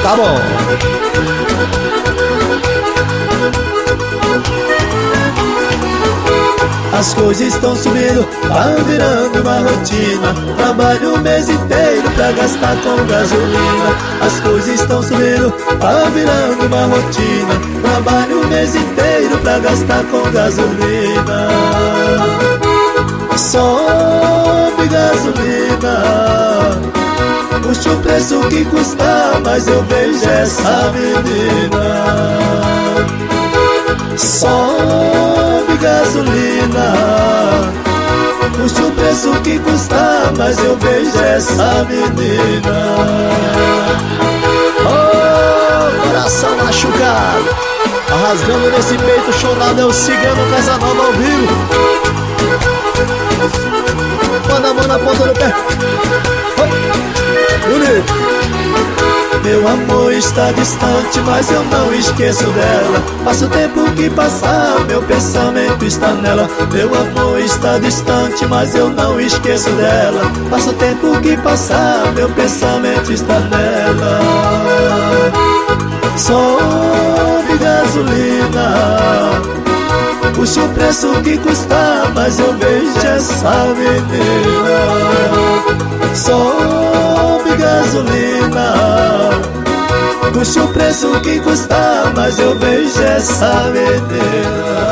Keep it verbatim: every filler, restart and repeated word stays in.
Tá bom. As coisas estão subindo, tá virando uma rotina. Trabalho o mês inteiro pra gastar com gasolina. As coisas estão subindo, tá virando uma rotina. Trabalho o mês inteiro pra gastar com gasolina. Sobe gasolina, puxa o preço que custa, mas eu vejo essa menina. Sobe gasolina, puxa o preço que custa, mas eu vejo essa menina. Oh, coração machucado, rasgando nesse peito chorado, é o Cigano Casanova ao vivo. Manda a mão na ponta do pé. Bonito. Meu amor está distante, mas eu não esqueço dela. Passa o tempo que passar, meu pensamento está nela. Meu amor está distante, mas eu não esqueço dela. Passa o tempo que passar, meu pensamento está nela. Sobe gasolina, puxa o preço que custa, mas eu vejo essa menina. Sobe gasolina, puxa o preço que custa, mas eu vejo essa menina.